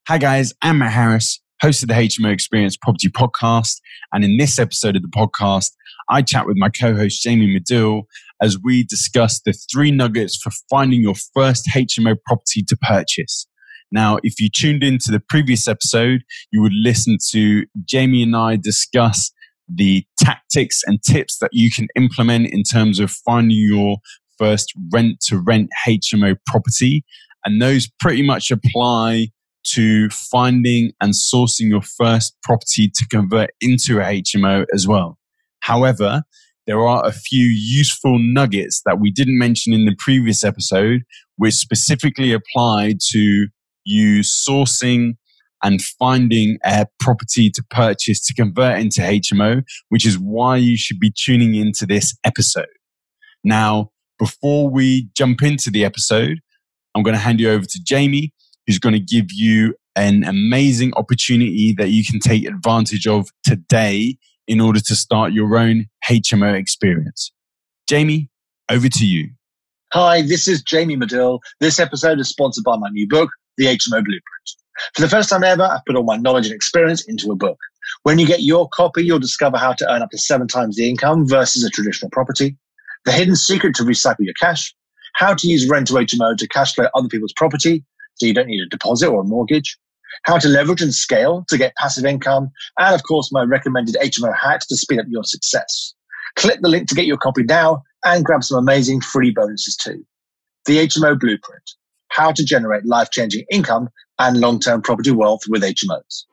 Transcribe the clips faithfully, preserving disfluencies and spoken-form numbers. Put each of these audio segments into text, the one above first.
Hi guys, I'm Matt Harris, host of the H M O Experience Property Podcast. And in this episode of the podcast, I chat with my co-host Jamie Medill as we discuss the three nuggets for finding your first H M O property to purchase. Now, if you tuned into the previous episode, you would listen to Jamie and I discuss the tactics and tips that you can implement in terms of finding your first rent-to-rent H M O property. And those pretty much apply to finding and sourcing your first property to convert into a H M O as well. However, there are a few useful nuggets that we didn't mention in the previous episode, which specifically apply to you sourcing and finding a property to purchase to convert into H M O, which is why you should be tuning into this episode. Now, before we jump into the episode, I'm going to hand you over to Jamie, who's going to give you an amazing opportunity that you can take advantage of today in order to start your own H M O experience. Jamie, over to you. Hi, this is Jamie Medill. This episode is sponsored by my new book, The H M O Blueprint. For the first time ever, I've put all my knowledge and experience into a book. When you get your copy, you'll discover how to earn up to seven times the income versus a traditional property, the hidden secret to recycle your cash, how to use rent to H M O to cash flow other people's property, so you don't need a deposit or a mortgage, how to leverage and scale to get passive income, and of course, my recommended H M O hacks to speed up your success. Click the link to get your copy now and grab some amazing free bonuses too. The H M O Blueprint, how to generate life-changing income and long-term property wealth with H M Os.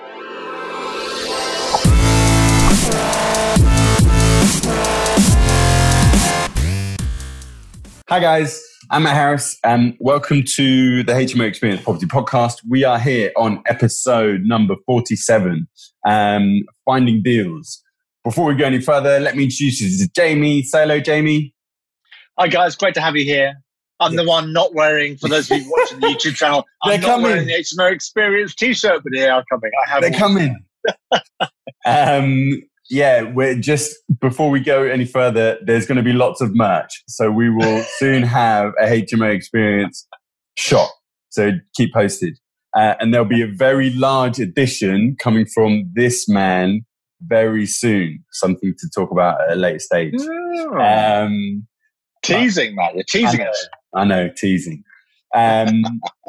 Hi guys, I'm Matt Harris and welcome to the H M O Experience Property Podcast. We are here on episode number forty-seven, um, Finding Deals. Before we go any further, let me introduce you to Jamie. Say hello, Jamie. Hi guys, great to have you here. I'm the one not wearing, for those of you watching the YouTube channel, I'm not coming. wearing the H M O Experience t-shirt, but they are coming. I have They're coming. um, yeah, we're just, before we go any further, there's going to be lots of merch. So we will soon have a H M O Experience shop. So keep posted. Uh, and there'll be a very large edition coming from this man very soon. Something to talk about at a later stage. Oh. Um, teasing, Matt. You're teasing I know, us. I know, teasing. Um,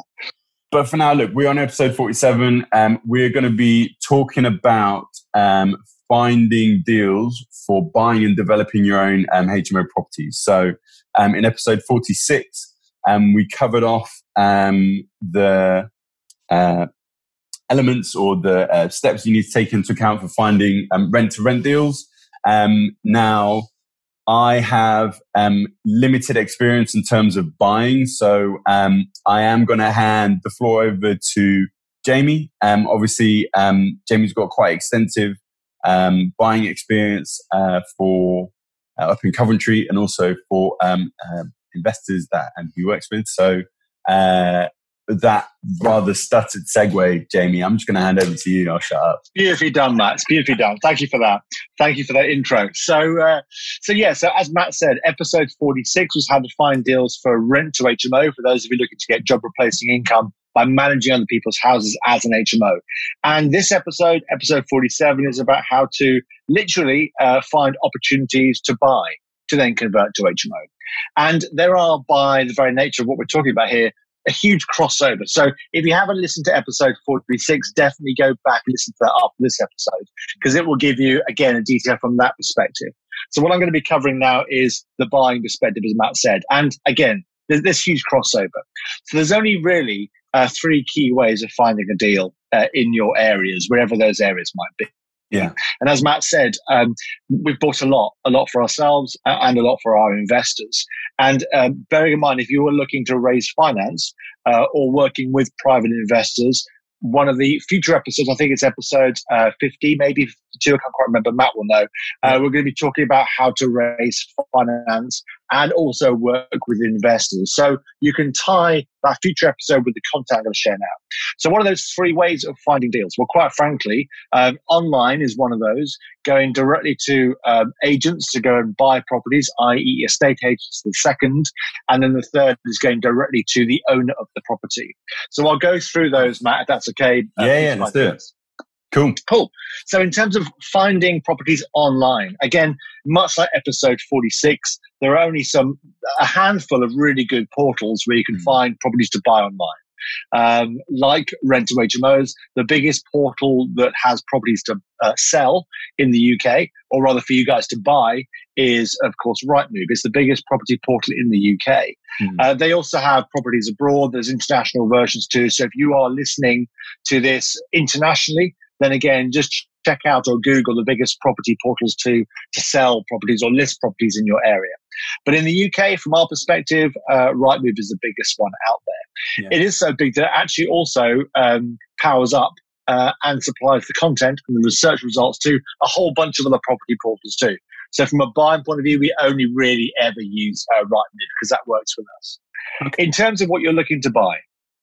but for now, look, we're on episode forty-seven. Um, we're going to be talking about um, finding deals for buying and developing your own um, H M O properties. So um, in episode forty-six, um, we covered off um, the uh, elements or the uh, steps you need to take into account for finding um, rent-to-rent deals. Um, now, I have um, limited experience in terms of buying, so um, I am going to hand the floor over to Jamie. Um, obviously, um, Jamie's got quite extensive um, buying experience uh, for uh, up in Coventry and also for um, uh, investors that um, he works with. So uh, that rather stuttered segue, Jamie, I'm just going to hand over to you. I'll shut up. Beautifully done, Matt. It's beautifully done. Thank you for that. Thank you for that intro. So, uh, so yeah, so as Matt said, episode forty-six was how to find deals for rent to H M O for those of you looking to get job replacing income by managing other people's houses as an H M O. And this episode, episode forty-seven, is about how to literally uh, find opportunities to buy to then convert to H M O. And there are, by the very nature of what we're talking about here, a huge crossover. So if you haven't listened to episode forty-six, definitely go back and listen to that after this episode, because it will give you, again, a detail from that perspective. So what I'm going to be covering now is the buying perspective, as Matt said. And again, there's this huge crossover. So there's only really uh, three key ways of finding a deal uh, in your areas, wherever those areas might be. Yeah. And as Matt said, um, we've bought a lot, a lot for ourselves and a lot for our investors. And uh, bearing in mind, if you were looking to raise finance uh, or working with private investors, one of the future episodes, I think it's episode uh, fifty, maybe fifty-two, I can't quite remember, Matt will know. Uh, we're going to be talking about how to raise finance and also work with investors. So you can tie that future episode with the content I'm going to share now. So what are those three ways of finding deals? Well, quite frankly, um, online is one of those. Going directly to um, agents to go and buy properties, that is estate agents, the second. And then the third is going directly to the owner of the property. So I'll go through those, Matt, if that's okay. Uh, yeah, yeah, let's do it. Cool. Cool. So in terms of finding properties online, again, much like episode forty-six, there are only some, a handful of really good portals where you can mm. find properties to buy online. Um, like Rent to H M Os, the biggest portal that has properties to uh, sell in the U K, or rather for you guys to buy, is of course Rightmove. It's the biggest property portal in the U K. Mm. Uh, they also have properties abroad. There's international versions too. So if you are listening to this internationally, then again, just check out or Google the biggest property portals to, to sell properties or list properties in your area. But in the U K, from our perspective, uh, Rightmove is the biggest one out there. Yeah. It is so big that it actually also um, powers up uh, and supplies the content and the research results to a whole bunch of other property portals too. So from a buying point of view, we only really ever use uh, Rightmove because that works with us. Okay. In terms of what you're looking to buy,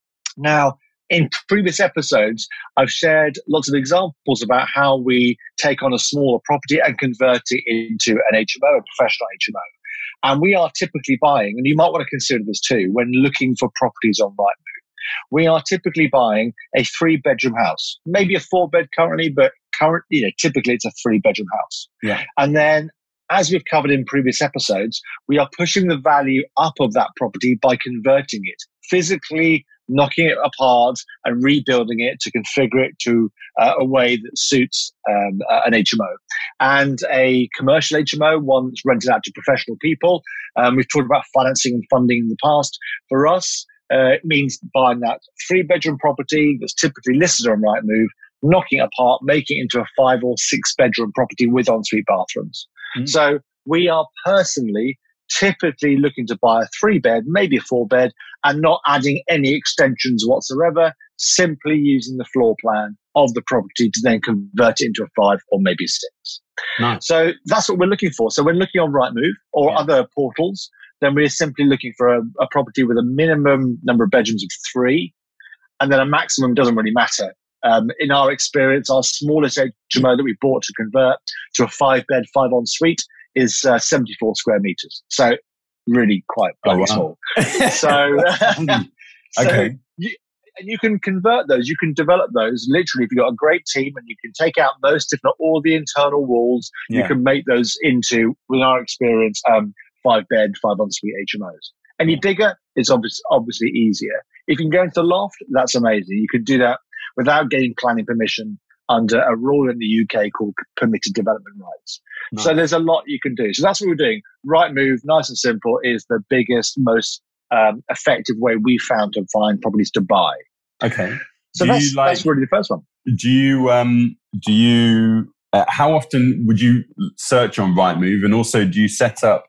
now, in previous episodes, I've shared lots of examples about how we take on a smaller property and convert it into an H M O, a professional H M O. And we are typically buying, and you might want to consider this too, when looking for properties on Rightmove. We are typically buying a three-bedroom house, maybe a four-bed currently, but currently, you know, typically it's a three-bedroom house. Yeah. And then, as we've covered in previous episodes, we are pushing the value up of that property by converting it, physically knocking it apart and rebuilding it to configure it to uh, a way that suits um, uh, an H M O. And a commercial H M O, one that's rented out to professional people. Um, we've talked about financing and funding in the past. For us, uh, it means buying that three-bedroom property that's typically listed on Rightmove, knocking it apart, making it into a five- or six-bedroom property with ensuite bathrooms. Mm-hmm. So we are personally typically looking to buy a three-bed, maybe a four-bed, and not adding any extensions whatsoever, simply using the floor plan of the property to then convert it into a five or maybe a six. Nice. So that's what we're looking for. So when looking on Rightmove or yeah. other portals, then we're simply looking for a, a property with a minimum number of bedrooms of three, and then a maximum doesn't really matter. Um, in our experience, our smallest H M O that we bought to convert to a five-bed, five-en-suite is uh, seventy-four square meters. So really quite bloody oh, wow. small. so, so okay. you, and you can convert those, you can develop those literally if you've got a great team, and you can take out most, if not all, the internal walls. Yeah. You can make those into, with our experience, um, five-bed, five-en-suite H M Os. Any bigger, it's obviously, obviously easier. If you can go into the loft, that's amazing. You can do that without getting planning permission under a rule in the U K called permitted development rights. Nice. So there's a lot you can do. So that's what we're doing. Rightmove, nice and simple, is the biggest, most um, effective way we found to find properties to buy. Okay. So do that's, like, that's really the first one. Do you, um, do you, uh, how often would you search on Rightmove? And also, do you set up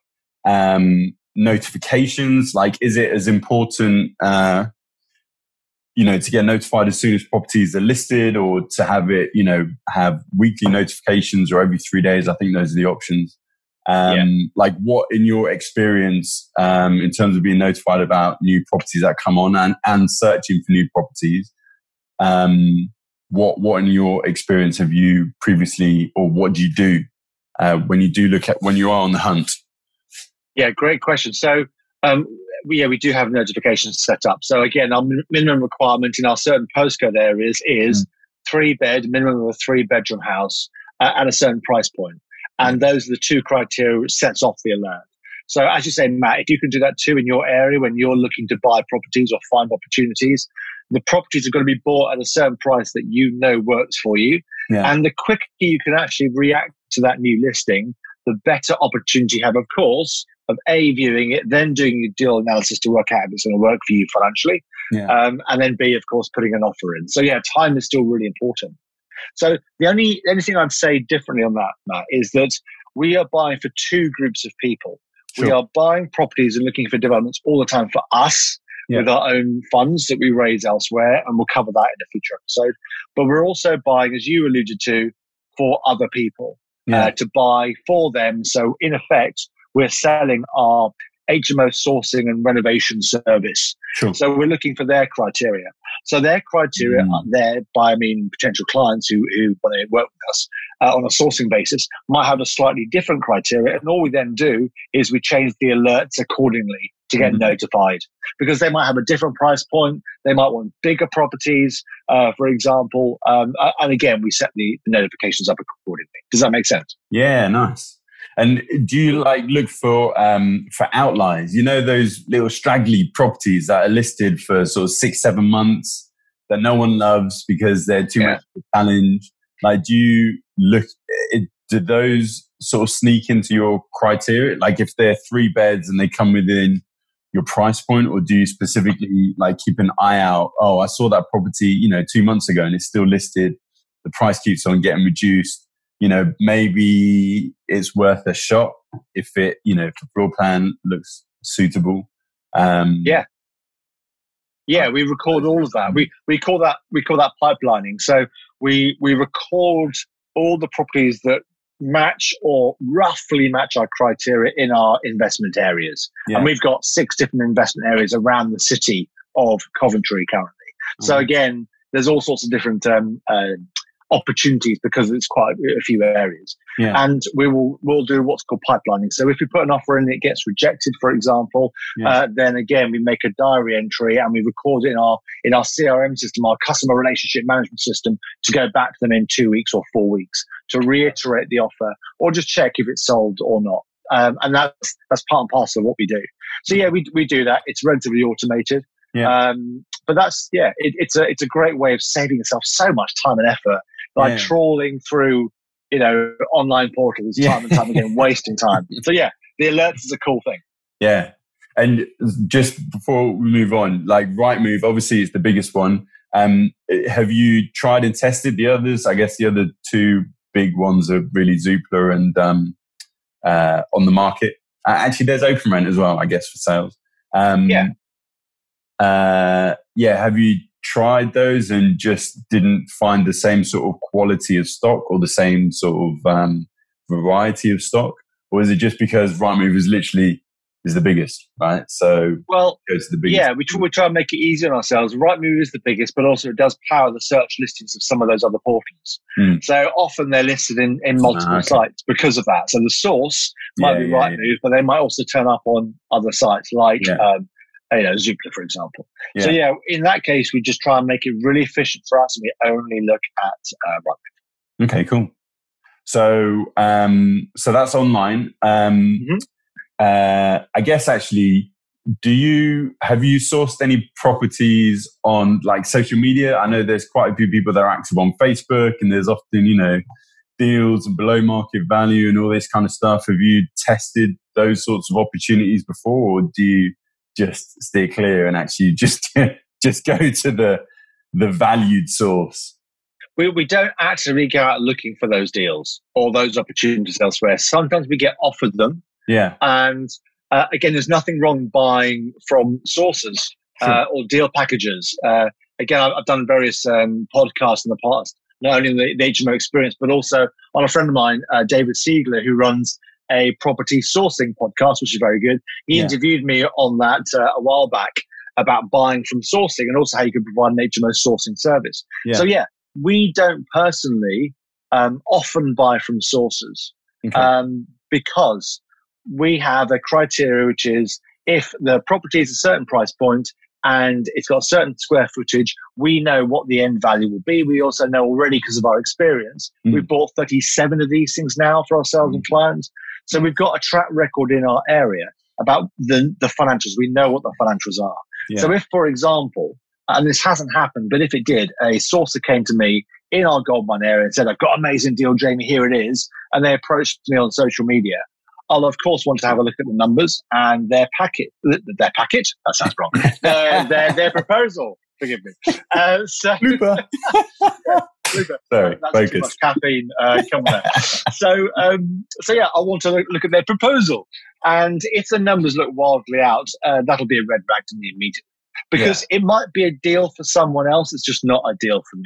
um, notifications? Like, is it as important, uh, you know, to get notified as soon as properties are listed, or to have it, you know, have weekly notifications or every three days? I think those are the options. Um, yeah. Like, what in your experience, um, in terms of being notified about new properties that come on and, and searching for new properties, um, what, what in your experience have you previously, or what do you do, uh, when you do look at, when you are on the hunt? Yeah, great question. So, um, we, yeah, we do have notifications set up. So again, our minimum requirement in our certain postcode areas is mm. three bed, minimum of a three bedroom house uh, at a certain price point. And those are the two criteria which sets off the alert. So as you say, Matt, if you can do that too in your area when you're looking to buy properties or find opportunities, the properties are going to be bought at a certain price that you know works for you. Yeah. And the quicker you can actually react to that new listing, the better opportunity you have, of course, of A, viewing it, then doing your deal analysis to work out if it's going to work for you financially, yeah. um, and then B, of course, putting an offer in. So yeah, time is still really important. So the only anything I'd say differently on that, Matt, is that we are buying for two groups of people. Sure. We are buying properties and looking for developments all the time for us, yeah. with our own funds that we raise elsewhere, and we'll cover that in a future episode. But we're also buying, as you alluded to, for other people Yeah. uh, to buy for them. So in effect, we're selling our H M O sourcing and renovation service. Sure. So we're looking for their criteria. So their criteria Mm. are there by, I mean, potential clients who, who want to work with us uh, on a sourcing basis might have a slightly different criteria. And all we then do is we change the alerts accordingly to get Mhm. notified, because they might have a different price point. They might want bigger properties, uh, for example. Um, and again, we set the, the notifications up accordingly. Does that make sense? Yeah, nice. And do you like look for um, for outliers? You know, those little straggly properties that are listed for sort of six, seven months that no one loves because they're too Yeah. much of a challenge. Like, do you look? It, do those sort of sneak into your criteria? Like, if they're three beds and they come within your price point, or do you specifically like keep an eye out? Oh, I saw that property, you know, two months ago, and it's still listed. The price keeps on getting reduced. You know, maybe it's worth a shot if it, you know, if the floor plan looks suitable. Um, Yeah. Yeah, we record all of that. We we call that we call that pipelining. So we we record all the properties that match or roughly match our criteria in our investment areas. Yeah. And we've got six different investment areas around the city of Coventry currently. So Mhm. again, there's all sorts of different um, uh, opportunities because it's quite a few areas. Yeah. And we will we'll do what's called pipelining. So if we put an offer in and it gets rejected, for example, Yeah. uh, then again we make a diary entry and we record it in our in our C R M system, our customer relationship management system, to go back to them in two weeks or four weeks to reiterate the offer or just check if it's sold or not. Um, and that's that's part and parcel of what we do. So yeah, we we do that. It's relatively automated. Yeah. Um, but that's yeah, it, it's a it's a great way of saving yourself so much time and effort by Yeah. trawling through, you know, online portals Yeah. time and time again, wasting time. So yeah, the alerts is a cool thing. Yeah. And just before we move on, like Rightmove, obviously it's the biggest one. Um, have you tried and tested the others? I guess the other two big ones are really Zoopla and um, uh, On the Market. Uh, actually, there's OpenRent as well, I guess, for sales. Um, Yeah. Uh, yeah. Have you tried those and just didn't find the same sort of quality of stock or the same sort of um, variety of stock? Or is it just because Rightmove is literally is the biggest, right? So Well, it goes to the biggest. yeah, we try, we try and make it easy on ourselves. Rightmove is the biggest, but also it does power the search listings of some of those other portals. Mm. So often they're listed in, in multiple Ah, okay. sites because of that. So the source might Yeah, be yeah, Rightmove, yeah. but they might also turn up on other sites like Yeah. um, you know, Zoopla, for example. Yeah. So yeah, in that case, we just try and make it really efficient for us, and we only look at uh, Rightmove. Okay, cool. So, um, so that's online. Um, Mhm. uh, I guess actually, do you have you sourced any properties on like social media? I know there's quite a few people that are active on Facebook, and there's often, you know, deals and below market value and all this kind of stuff. Have you tested those sorts of opportunities before, or do you just steer clear and actually just just go to the the valued source? We, we don't actually go out looking for those deals or those opportunities elsewhere. Sometimes we get offered them. Yeah. And uh, again, there's nothing wrong buying from sources uh, Sure. or deal packages. Uh, again, I've, I've done various um, podcasts in the past, not only in the, the H M O experience, but also on a friend of mine, uh, David Siegler, who runs a property sourcing podcast, which is very good. He Yeah. interviewed me on that uh, a while back about buying from sourcing and also how you can provide an H M O sourcing service. Yeah. So yeah, we don't personally um, often buy from sources Okay. um, because we have a criteria, which is if the property is a certain price point and it's got a certain square footage, we know what the end value will be. We also know already, because of our experience, Mm. we've bought thirty-seven of these things now for ourselves Mm. and clients. So we've got a track record in our area about the, the financials. We know what the financials are. Yeah. So if, for example, and this hasn't happened, but if it did, a sourcer came to me in our goldmine area and said, I've got an amazing deal, Jamie, here it is. And they approached me on social media. I'll, of course, want to have a look at the numbers and their packet, their packet, that sounds wrong, their, their, their proposal, forgive me. Uh, so, Blooper. Blooper. Sorry, That's focus. too much caffeine. Uh, come on. So, um, so yeah, I want to look, look at their proposal. And if the numbers look wildly out, uh, that'll be a red flag to me immediately. Because it might be a deal for someone else, it's just not a deal for me.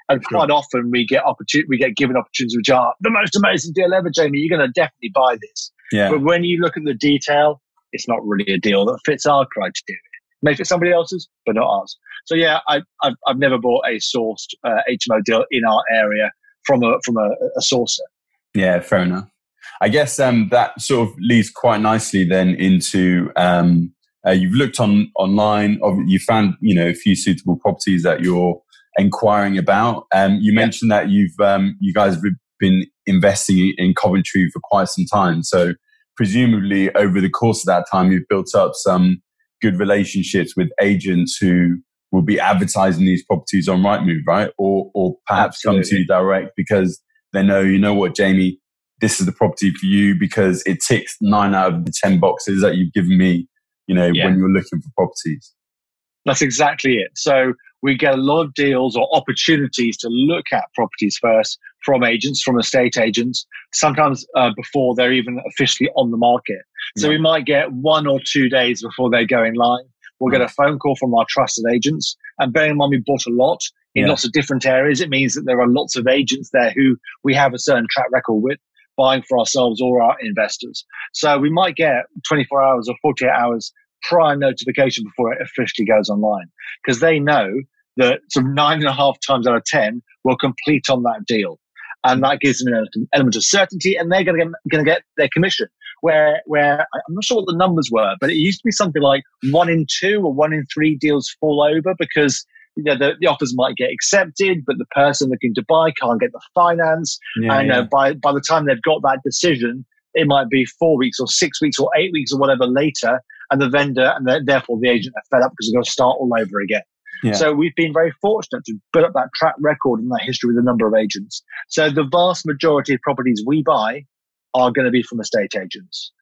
And Sure. quite often we get opportunity, we get given opportunities which are the most amazing deal ever, Jamie. You're going to definitely buy this. Yeah. But when you look at the detail, it's not really a deal that fits our criteria. May fit somebody else's, but not ours. So yeah, I, I've I've never bought a sourced uh, H M O deal in our area from a from a, a sourcer. Yeah, fair enough. I guess um, that sort of leads quite nicely then into um, uh, you've looked on online, you found you know a few suitable properties that you're inquiring about. Um, you mentioned yeah. that you've um, you guys have been investing in Coventry for quite some time, so presumably over the course of that time, you've built up some good relationships with agents who will be advertising these properties on Rightmove, right? Or or perhaps Absolutely. Come to you direct because they know, you know what, Jamie, this is the property for you because it ticks nine out of the ten boxes that you've given me, you know, yeah. when you're looking for properties. That's exactly it. So we get a lot of deals or opportunities to look at properties first from agents, from estate agents, sometimes uh, before they're even officially on the market. So yeah. we might get one or two days before they go in line. We'll get a phone call from our trusted agents. And bearing in mind, we bought a lot in yeah. lots of different areas. It means that there are lots of agents there who we have a certain track record with, buying for ourselves or our investors. So we might get twenty-four hours or forty-eight hours prior notification before it officially goes online, because they know that sort of nine and a half times out of ten will complete on that deal. And that gives them an element of certainty, and they're going to get, going to get their commission. Where, where I'm not sure what the numbers were, but it used to be something like one in two or one in three deals fall over because you know, the, the offers might get accepted, but the person looking to buy can't get the finance. Yeah, and yeah. Uh, by, by the time they've got that decision, it might be four weeks or six weeks or eight weeks or whatever later. And the vendor and the, therefore the agent are fed up because they're going to start all over again. Yeah. So we've been very fortunate to build up that track record and that history with a number of agents. So the vast majority of properties we buy are going to be from estate agents.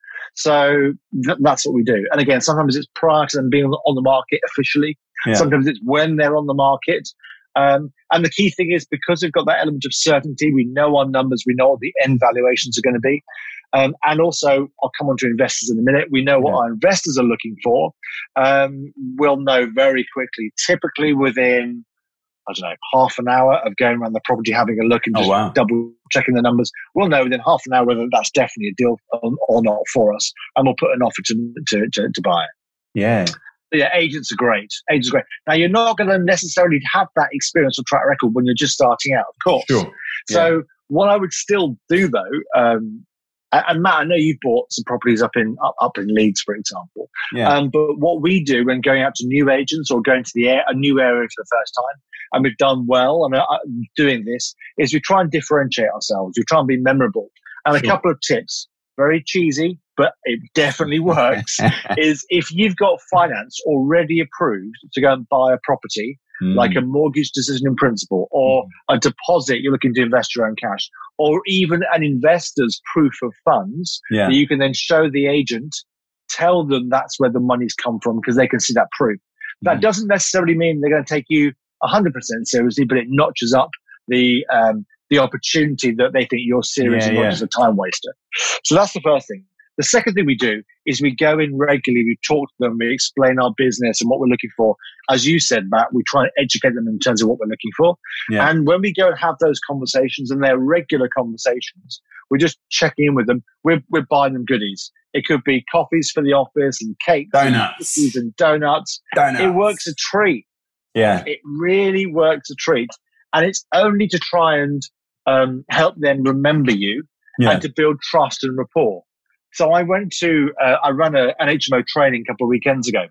So th- that's what we do. And again, sometimes it's prior to them being on the market officially. Yeah. Sometimes it's when they're on the market. Um, and the key thing is because we've got that element of certainty, we know our numbers, we know what the end valuations are going to be. Um, and also, I'll come on to investors in a minute. We know what yeah. our investors are looking for. Um, we'll know very quickly, typically within, I don't know, half an hour of going around the property, having a look and just oh, wow. double checking the numbers. We'll know within half an hour whether that's definitely a deal or, or not for us. And we'll put an offer to, to, to, to buy it. Yeah. Yeah, agents are great. Agents are great. Now, you're not going to necessarily have that experience or track record when you're just starting out, of course. Sure. So yeah. what I would still do, though, um, and Matt, I know you've bought some properties up in up, up in Leeds, for example. Yeah. Um, but what we do when going out to new agents or going to the air, a new area for the first time, and we've done well, and uh, doing this, is we try and differentiate ourselves. We try and be memorable. And sure. a couple of tips, very cheesy, but it definitely works, is if you've got finance already approved to go and buy a property, mm. like a mortgage decision in principle, or mm. a deposit you're looking to invest your own cash, or even an investor's proof of funds yeah. that you can then show the agent, tell them that's where the money's come from because they can see that proof. That mm. doesn't necessarily mean they're going to take you one hundred percent seriously, but it notches up the um, the opportunity that they think you're serious yeah, and not yeah. just a time waster. So that's the first thing. The second thing we do is we go in regularly, we talk to them, we explain our business and what we're looking for. As you said, Matt, we try and educate them in terms of what we're looking for. Yeah. And when we go and have those conversations, and they're regular conversations, we're just checking in with them. We're, we're buying them goodies. It could be coffees for the office and cakes donuts. and cookies and donuts. donuts. It works a treat. Yeah. It really works a treat. And it's only to try and um, help them remember you yeah. and to build trust and rapport. So I went to, uh, I ran a, an H M O training a couple of weekends ago.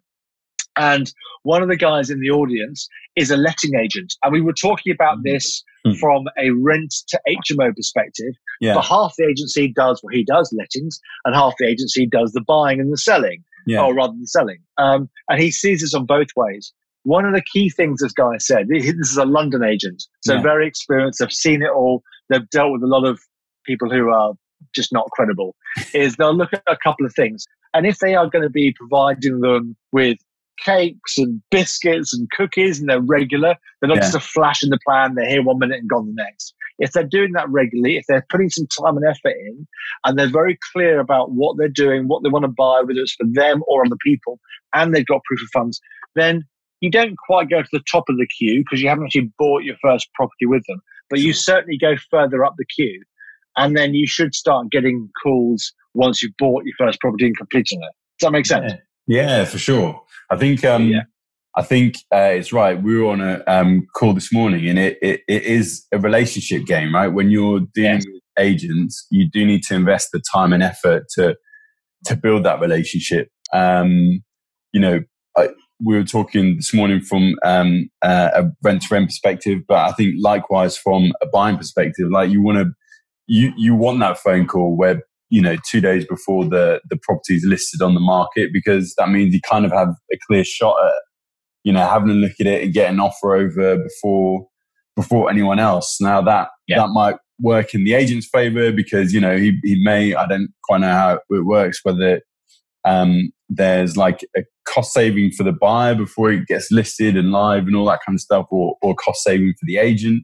And one of the guys in the audience is a letting agent. And we were talking about this mm-hmm. from a rent to H M O perspective. Yeah. But half the agency does what he does, lettings, and half the agency does the buying and the selling, yeah. or rather than selling. Um, and he sees this on both ways. One of the key things this guy said, this is a London agent, so yeah. very experienced. They've seen it all. They've dealt with a lot of people who are just not credible, is they'll look at a couple of things. And if they are going to be providing them with cakes and biscuits and cookies and they're regular, they're not yeah. just a flash in the pan, they're here one minute and gone the next. If they're doing that regularly, if they're putting some time and effort in, and they're very clear about what they're doing, what they want to buy, whether it's for them or other people, and they've got proof of funds, then you don't quite go to the top of the queue because you haven't actually bought your first property with them, but you certainly go further up the queue. And then you should start getting calls once you've bought your first property and completed it. Does that make sense? Yeah, yeah for sure. I think um, yeah. I think uh, it's right. We were on a um, call this morning, and it, it it is a relationship game, right? When you're dealing yes. with agents, you do need to invest the time and effort to to build that relationship. Um, you know, I, we were talking this morning from um, uh, a rent-to-rent perspective, but I think likewise from a buying perspective, like you want to. You you want that phone call where, you know, two days before the, the property is listed on the market, because that means you kind of have a clear shot at, you know, having a look at it and get an offer over before before anyone else. Now that yeah. that might work in the agent's favor because, you know, he, he may, I don't quite know how it works, whether um, there's like a cost saving for the buyer before it gets listed and live and all that kind of stuff, or, or cost saving for the agent.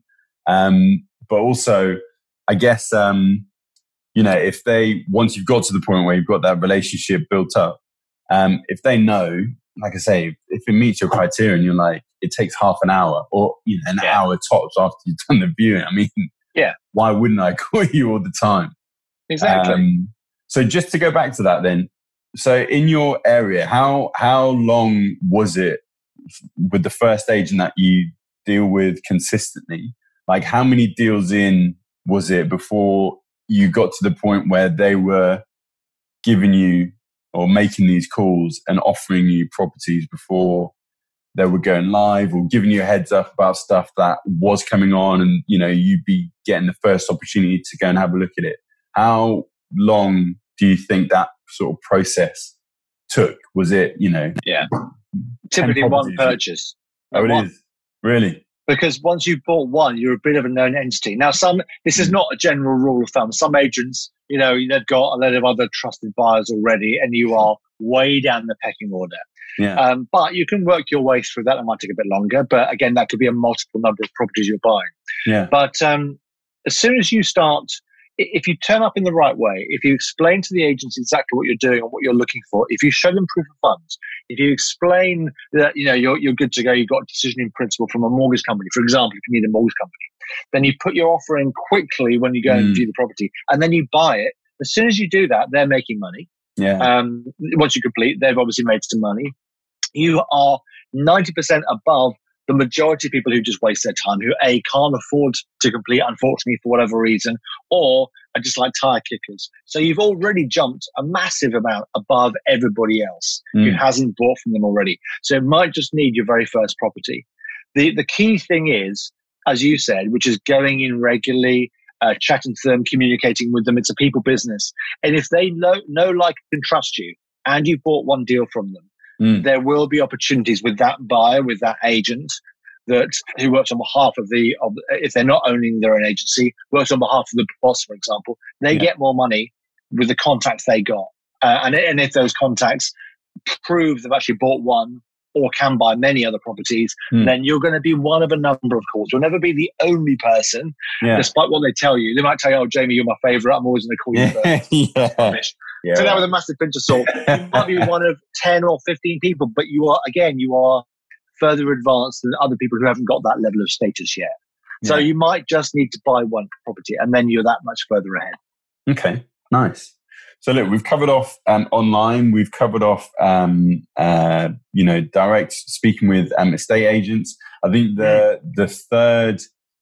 Um, but also, I guess, um, you know, if they, once you've got to the point where you've got that relationship built up, um, if they know, like I say, if it meets your criteria and you're like, it takes half an hour or, you know, an yeah. hour tops after you've done the viewing, I mean, yeah, why wouldn't I call you all the time? Exactly. Um, so just to go back to that then, so in your area, how, how long was it with the first agent that you deal with consistently? Like how many deals in was it before you got to the point where they were giving you or making these calls and offering you properties before they were going live, or giving you a heads up about stuff that was coming on, and, you know, you'd be getting the first opportunity to go and have a look at it? How long do you think that sort of process took? Was it, you know, yeah, typically one purchase? Oh, it one. is really. Because once you've bought one, you're a bit of a known entity. Now, some this is not a general rule of thumb. Some agents, you know, they've got a lot of other trusted buyers already, and you are way down the pecking order. Yeah. Um, but you can work your way through that. It might take a bit longer, but again, that could be a multiple number of properties you're buying. Yeah. But um, as soon as you start, if you turn up in the right way, if you explain to the agents exactly what you're doing and what you're looking for, if you show them proof of funds, if you explain that, you know, you're, you're good to go, you've got a decision in principle from a mortgage company, for example, if you need a mortgage company, then you put your offer in quickly when you go mm. and view the property, and then you buy it. As soon as you do that, they're making money. Yeah. Um, once you complete, they've obviously made some money. You are ninety percent above the majority of people who just waste their time, who A, can't afford to complete, unfortunately, for whatever reason, or are just like tire kickers. So you've already jumped a massive amount above everybody else mm. who hasn't bought from them already. So it might just need your very first property. The the key thing is, as you said, which is going in regularly, uh, chatting to them, communicating with them. It's a people business. And if they know, know like, and trust you, and you've bought one deal from them, Mm. there will be opportunities with that buyer, with that agent that who works on behalf of the, of, if they're not owning their own agency, works on behalf of the boss, for example, they yeah. get more money with the contacts they got. Uh, and, and if those contacts prove they've actually bought one or can buy many other properties, mm. then you're going to be one of a number of calls. You'll never be the only person, yeah. despite what they tell you. They might tell you, oh, Jamie, you're my favorite. I'm always going to call you first. yeah. Yeah. So that with a massive pinch of salt. You might be one of ten or fifteen people, but you are, again, you are further advanced than other people who haven't got that level of status yet. Yeah. So you might just need to buy one property, and then you're that much further ahead. Okay, nice. So look, we've covered off um, online. We've covered off, um, uh, you know, direct speaking with um, estate agents. I think the the third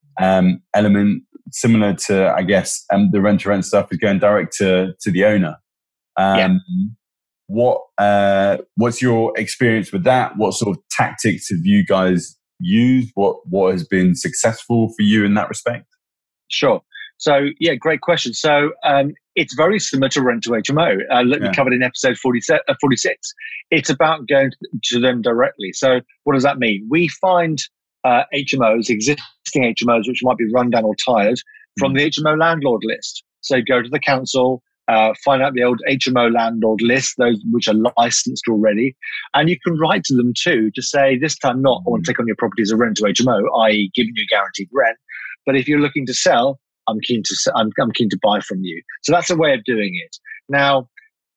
um, element, similar to, I guess, um, the rent-to-rent stuff, is going direct to to the owner. Um, yeah. What uh, what's your experience with that? What sort of tactics have you guys used? What what has been successful for you in that respect? Sure. So yeah, great question. So um, it's very similar to rent to H M O. Uh, we yeah. covered in episode forty-six. It's about going to them directly. So what does that mean? We find uh, H M Os, existing H M Os, which might be run down or tired, from mm. the H M O landlord list. So go to the council, uh, find out the old H M O landlord list, those which are licensed already, and you can write to them too to say, this time not, I want to take on your property as a rent to H M O, that is giving you guaranteed rent. But if you're looking to sell, I'm keen to I'm, I'm keen to buy from you. So that's a way of doing it. Now,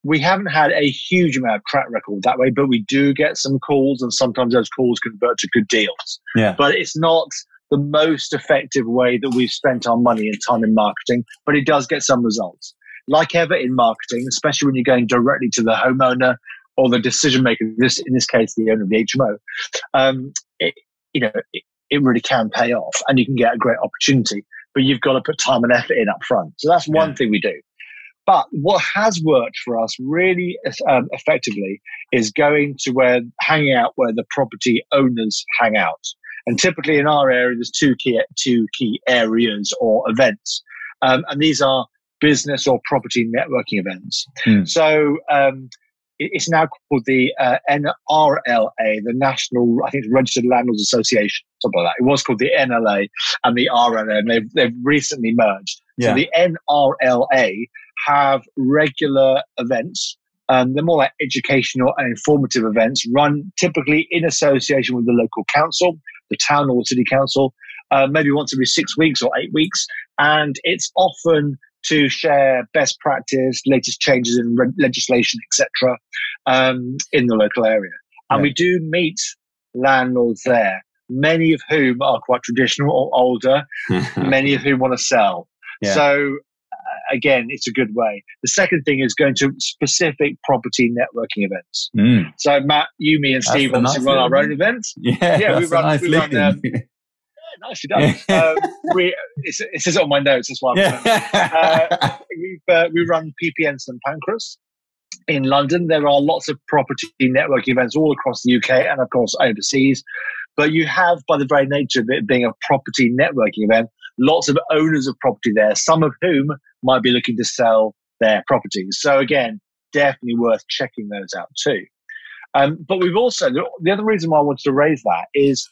we haven't had a huge amount of track record that way, but we do get some calls, and sometimes those calls convert to good deals. Yeah. But it's not the most effective way that we've spent our money and time in marketing, but it does get some results. Like ever in marketing, especially when you're going directly to the homeowner or the decision maker, this in this case, the owner of the H M O, um, it, you know, it, it really can pay off, and you can get a great opportunity, but you've got to put time and effort in up front. So that's one yeah. thing we do. But what has worked for us really um, effectively is going to where, hanging out where the property owners hang out. And typically in our area, there's two key, two key areas or events. Um, and these are business or property networking events. Hmm. So um, it, it's now called the uh, N R L A, the National, I think it's Registered Landlords Association, something like that. It was called the N L A and the R L A, and they've, they've recently merged. Yeah. So the N R L A have regular events. Um, they're more like educational and informative events run typically in association with the local council, the town or the city council, uh, maybe once every six weeks or eight weeks. And it's often to share best practice, latest changes in re- legislation, et cetera, um, in the local area. And yeah. we do meet landlords there, many of whom are quite traditional or older, many of whom want to sell. Yeah. So again, it's a good way. The second thing is going to specific property networking events. Mm. So Matt, you, me, and that's Steve obviously nice run our own events. Yeah, yeah, we run. Nice we run um, yeah, nicely done. um, we it's, it says it on my notes. That's why I'm yeah. uh, we uh, we run P P N St Pancras in London. There are lots of property networking events all across the U K and of course overseas. But you have, by the very nature of it being a property networking event, lots of owners of property there, some of whom might be looking to sell their properties. So again, definitely worth checking those out too. Um, but we've also, the other reason why I wanted to raise that is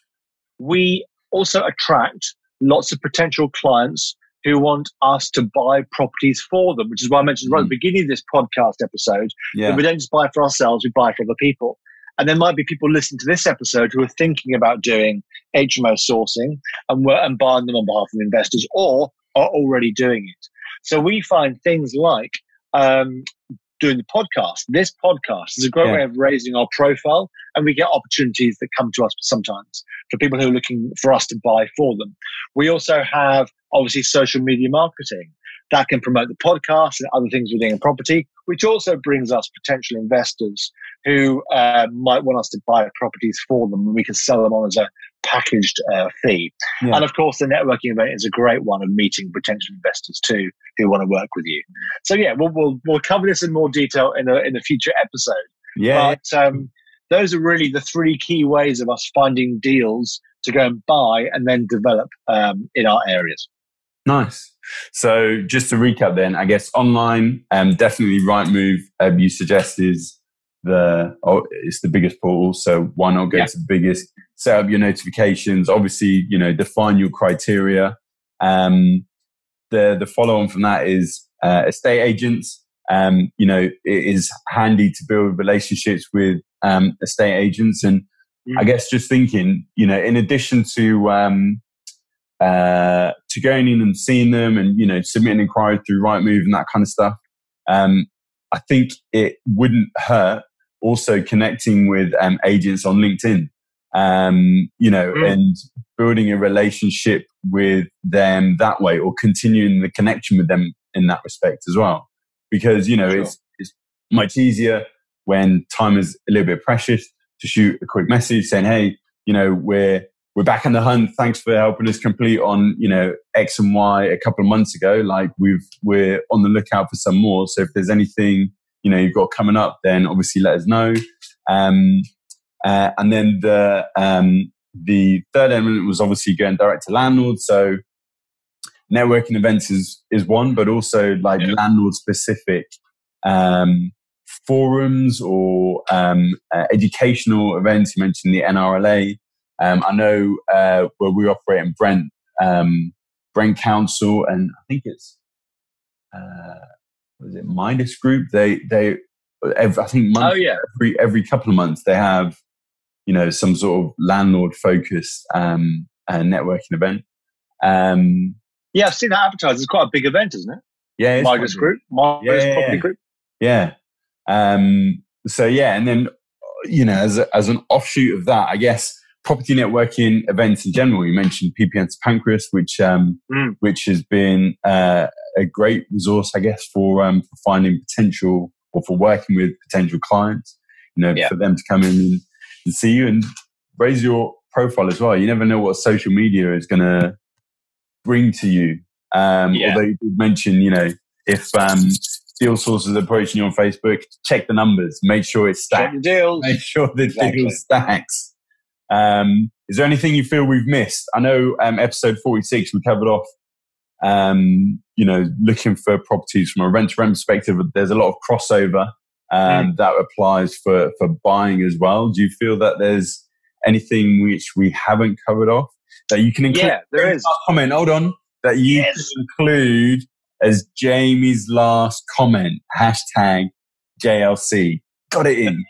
we also attract lots of potential clients who want us to buy properties for them, which is why I mentioned right at the beginning of this podcast episode, yeah. that we don't just buy for ourselves, we buy for other people. And there might be people listening to this episode who are thinking about doing H M O sourcing and, and buying them on behalf of investors, or are already doing it. So we find things like um, doing the podcast. This podcast is a great yeah. way of raising our profile, and we get opportunities that come to us sometimes for people who are looking for us to buy for them. We also have, obviously, social media marketing that can promote the podcast and other things within a property, which also brings us potential investors who uh, might want us to buy properties for them, and we can sell them on as a packaged uh, fee. Yeah. And of course, the networking event is a great one of meeting potential investors too who want to work with you. So yeah, we'll we'll, we'll cover this in more detail in a in a future episode. Yeah. But um, those are really the three key ways of us finding deals to go and buy and then develop um, in our areas. Nice. So just to recap then, I guess online, um, definitely Rightmove, um, you suggest is the, oh, it's the biggest portal. So why not go yeah. to the biggest, set up your notifications, obviously, you know, define your criteria. Um, the, the follow on from that is, uh, estate agents. Um, you know, it is handy to build relationships with, um, estate agents. And mm. I guess just thinking, you know, in addition to, um, Uh, to going in and seeing them and, you know, submitting inquiries through Rightmove and that kind of stuff. Um, I think it wouldn't hurt also connecting with um, agents on LinkedIn, um, you know, mm. and building a relationship with them that way, or continuing the connection with them in that respect as well. Because, you know, sure. it's, it's much easier when time is a little bit precious to shoot a quick message saying, hey, you know, we're, We're back in the hunt. Thanks for helping us complete on, you know, X and Y a couple of months ago. Like we've, we're on the lookout for some more. So if there's anything, you know, you've got coming up, then obviously let us know. Um, uh, and then the, um, the third element was obviously going direct to landlords. So networking events is, is one, but also like yeah. landlord specific, um, forums or, um, uh, educational events. You mentioned the N R L A. Um, I know uh, where we operate in Brent, um, Brent Council, and I think it's uh, what is it Midas Group? They they every, I think month, oh, yeah. every every couple of months they have, you know, some sort of landlord focused um, uh, networking event. Um, yeah, I've seen that advertised. It's quite a big event, isn't it? Yeah, Midas Group, Midas yeah, yeah, Property yeah. Group. Yeah. Um, so yeah, and then, you know, as, a, as an offshoot of that, I guess property networking events in general, you mentioned P P N to Pancras, which, um, mm. which has been uh, a great resource, I guess, for, um, for finding potential or for working with potential clients, you know, yeah. for them to come in and, and see you and raise your profile as well. You never know what social media is going to bring to you. Um, yeah. Although you did mention, you know, if um, deal sources are approaching you on Facebook, check the numbers, make sure it's stacked. Check the deals. Make sure the exactly. deal stacks. Um, is there anything you feel we've missed? I know um, episode forty-six, we covered off, um, you know, looking for properties from a rent-to-rent perspective. There's a lot of crossover um, mm. that applies for, for buying as well. Do you feel that there's anything which we haven't covered off that you can include? Yeah, there is. Comment, hold on. That you yes. can include as Jamie's last comment. Hashtag J L C. Got it in.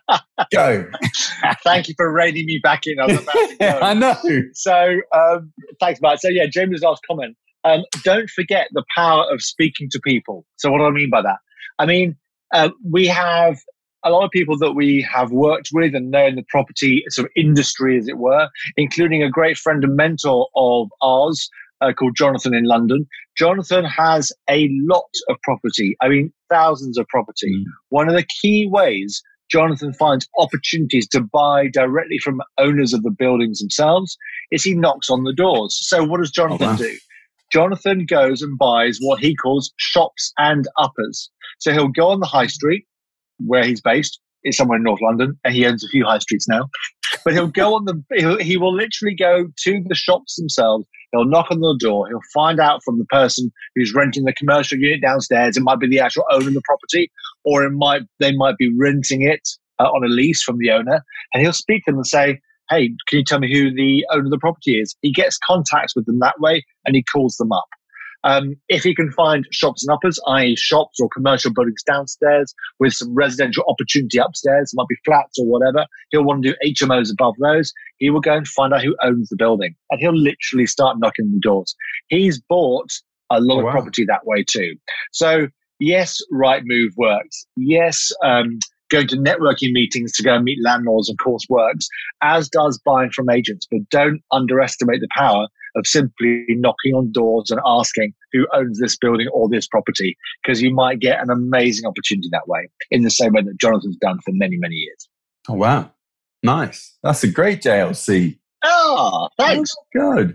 Go. Thank you for reining me back in. I was about to go. I know. So, um, thanks, Matt. So, yeah, Jamie's last comment. Um, don't forget the power of speaking to people. So, what do I mean by that? I mean, uh, we have a lot of people that we have worked with and know in the property sort of industry, as it were, including a great friend and mentor of ours uh, called Jonathan in London. Jonathan has a lot of property. I mean, thousands of property. Mm. One of the key ways Jonathan finds opportunities to buy directly from owners of the buildings themselves is he knocks on the doors. So what does Jonathan oh, wow. do? Jonathan goes and buys what he calls shops and uppers. So he'll go on the high street, where he's based, is somewhere in North London, and he owns a few high streets now. But he'll go on the, he'll, he will literally go to the shops themselves. He'll knock on the door. He'll find out from the person who's renting the commercial unit downstairs. It might be the actual owner of the property, or it might they might be renting it uh, on a lease from the owner. And he'll speak to them and say, "Hey, can you tell me who the owner of the property is?" He gets contacts with them that way, and he calls them up. Um, if he can find shops and uppers, that is shops or commercial buildings downstairs with some residential opportunity upstairs, it might be flats or whatever, he'll want to do H M Os above those. He will go and find out who owns the building, and he'll literally start knocking on the doors. He's bought a lot oh, of wow. property that way too. So yes, Rightmove works. Yes, um, going to networking meetings to go and meet landlords, of course, works, as does buying from agents. But don't underestimate the power of simply knocking on doors and asking who owns this building or this property, because you might get an amazing opportunity that way, in the same way that Jonathan's done for many, many years. Oh, wow. Nice. That's a great J L C. Oh, thanks. Oh, good.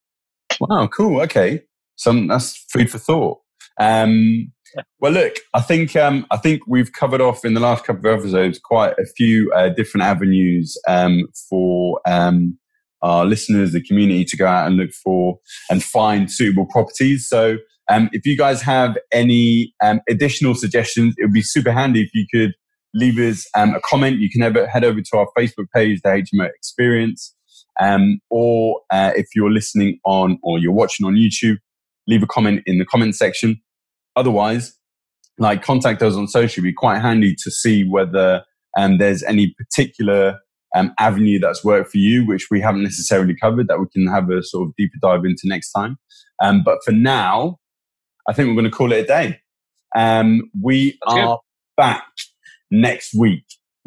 Wow, cool. Okay. Some that's food for thought. Um, well, look, I think um, I think we've covered off in the last couple of episodes quite a few uh, different avenues um, for um, our listeners, the community, to go out and look for and find suitable properties. So um, if you guys have any um, additional suggestions, it would be super handy if you could leave us um, a comment. You can ever head over to our Facebook page, The H M O Experience, um, or uh, if you're listening on or you're watching on YouTube, leave a comment in the comment section. Otherwise, like, contact us on social. It'd be quite handy to see whether um, there's any particular Um, avenue that's worked for you, which we haven't necessarily covered, that we can have a sort of deeper dive into next time. Um, but for now, I think we're going to call it a day. Um, we that's are good. Back next week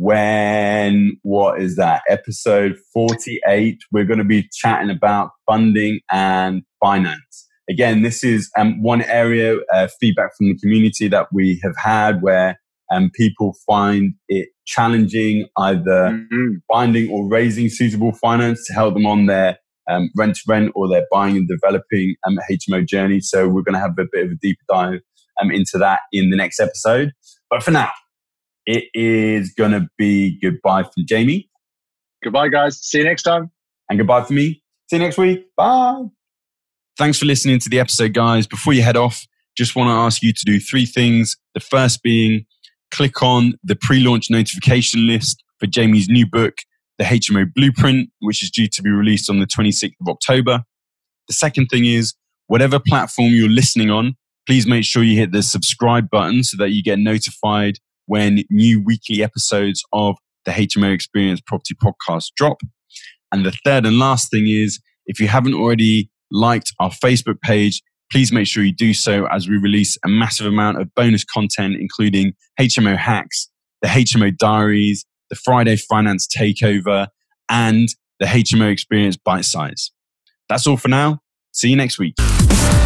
when, what is that? Episode forty-eight. We're going to be chatting about funding and finance. Again, this is um, one area, uh, feedback from the community that we have had where and people find it challenging either mm-hmm. finding or raising suitable finance to help them on their um, rent-to-rent or their buying and developing um, H M O journey. So we're going to have a bit of a deeper dive um, into that in the next episode. But for now, it is going to be goodbye from Jamie. Goodbye, guys. See you next time. And goodbye from me. See you next week. Bye. Thanks for listening to the episode, guys. Before you head off, just want to ask you to do three things. The first being, click on the pre-launch notification list for Jamie's new book, The H M O Blueprint, which is due to be released on the twenty-sixth of October. The second thing is, whatever platform you're listening on, please make sure you hit the subscribe button so that you get notified when new weekly episodes of the H M O Experience Property Podcast drop. And the third and last thing is, if you haven't already liked our Facebook page, please make sure you do so as we release a massive amount of bonus content, including H M O hacks, the H M O diaries, the Friday finance takeover, and the H M O experience bite size. That's all for now. See you next week.